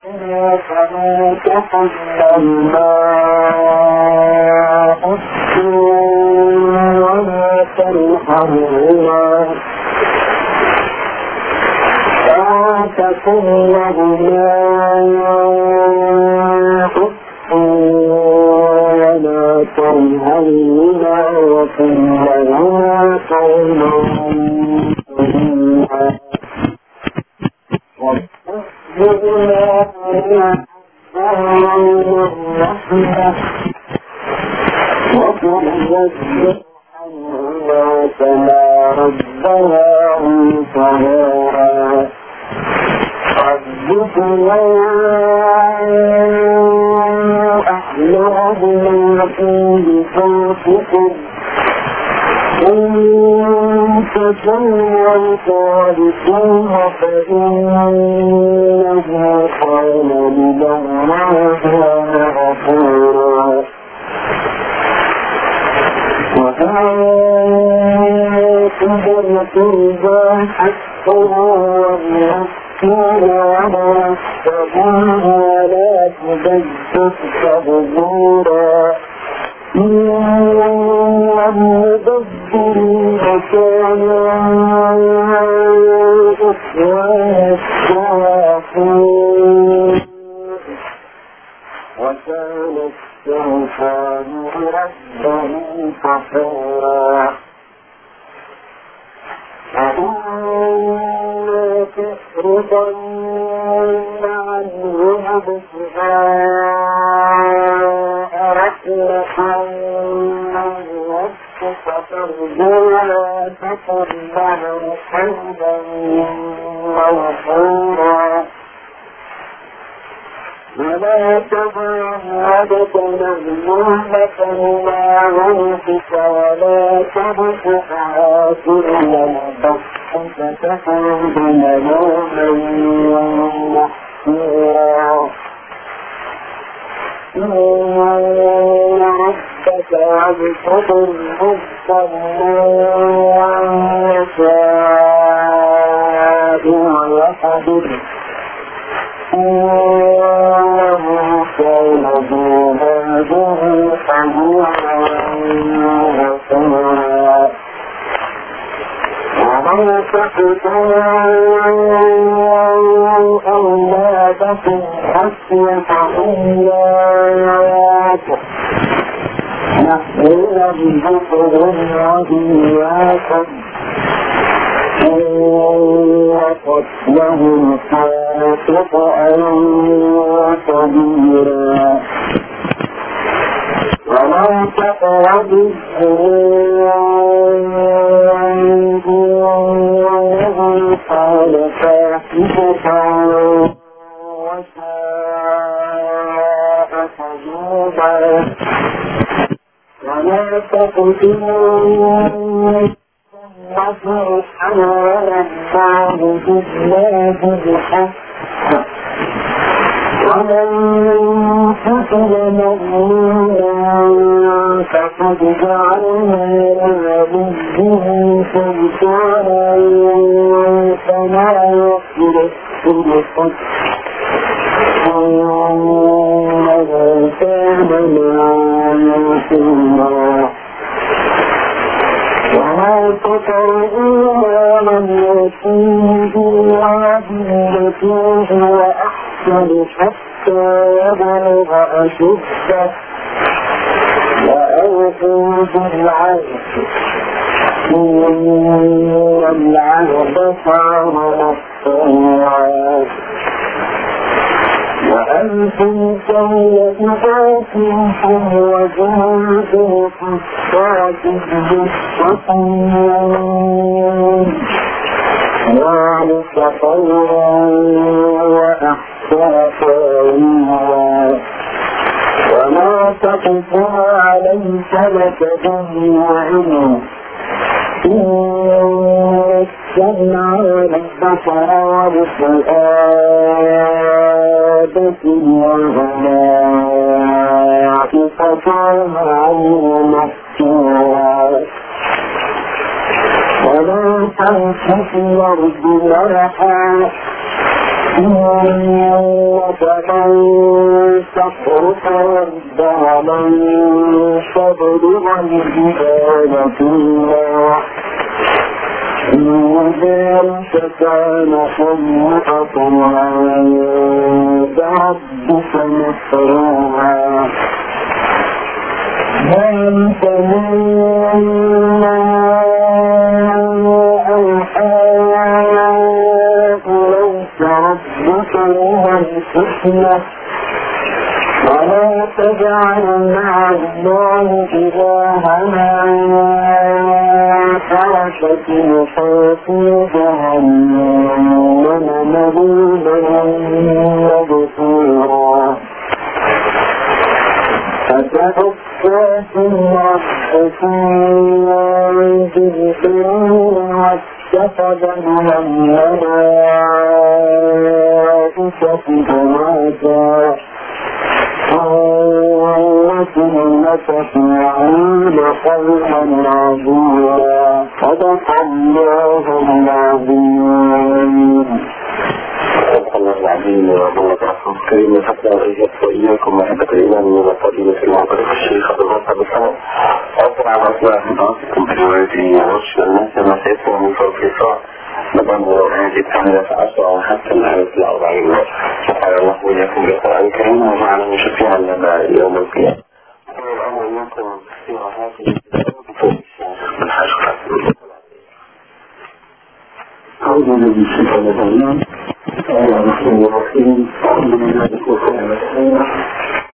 فلا تحمل الماء ولا تنحرهما فلا تكن لهما ولا تنهرهما وقل لهما قولا كريما وقل عنهما كما ربياني صغيرا ربكما أحلى في بصوتكم إن تكونوا صادقين فإنه كان لله غفورا وآتوا القربى حقه والمسكين ولا السبيل ولا تبذر تبذيرا المبذرين كانوا إخوان الشياطين وكان الشيطان ربه كفورا فإما تفرضن عنهم ابتغاء رحمة من ربك فارجوها تكن لهم حمدا موفورا ولا تضع يدك مغلولة إلى عنقك ولا تبسطها كل البسط فتقعد ملوما محسورا إن ربك يبسط الرزق لمن يشاء ويقدر إنه كان بعباده خبيرا بصيرا ولا تقتلوا أولادكم خشية إملاق نحن نرزقهم وإياكم وقتلهم كان خطأ كبيرا ولا تقربوا الزنا إنه كان فاحشة وساء سبيلا ولا تقتلوا حول الله إلا بالحق ومن قتل مظلوما فقد جعلنا لوليه سلطانا فلا يصرف في القتل إنه كان معصوما ولا تقربوا مال اليتيم إلا بالتي هو أحسن حتى يبلغ أشده وأوفوا بالعهد إن العهد كان مسؤولا وأنتم سيئاتكم وجهودكم الصادق بالصفين ذلك خيرا وأحسن تأويلا وما تقف عليك لك به علم إن السمع والبصر والفؤاد والملائكة عنه مسؤولا ولا تمش في الأرض مرحا إنك لن تخرق ربها من تبلغ الجبال طولا إن ذلك كان سيئة عند ربك مسروها ذلك مما أوحى إليك ربك من الحكمة ولا تجعل مع الله إلهنا آخر في جهنم مذموما مدحورا فتبصرة ربك بالبر واتخذ من الملائكة بناتا وكلك فعيل قولا عظيما صدق الله العظيم. صدق الله العظيم وبلغ رسول الكريم حتى أريد وإياكم محبة الإيمان وفضيلة المعبر الشيخ عبد الغفار بالصلاة أصبر على أصلاح دراسكم بروايته ورشد الناس ما سيكون من فوق الإسراء نظام هذه التعمية 10 وحتى العدد 40 شكرا الله وإياكم بالقرآن الكريم وجعله شفيعا لنا يوم القيامة. والأمر منكم في هذه الحاجة. أعوذ بالله من الشيطان الرجيم. بسم الله الرحمن الرحيم. الحمد لله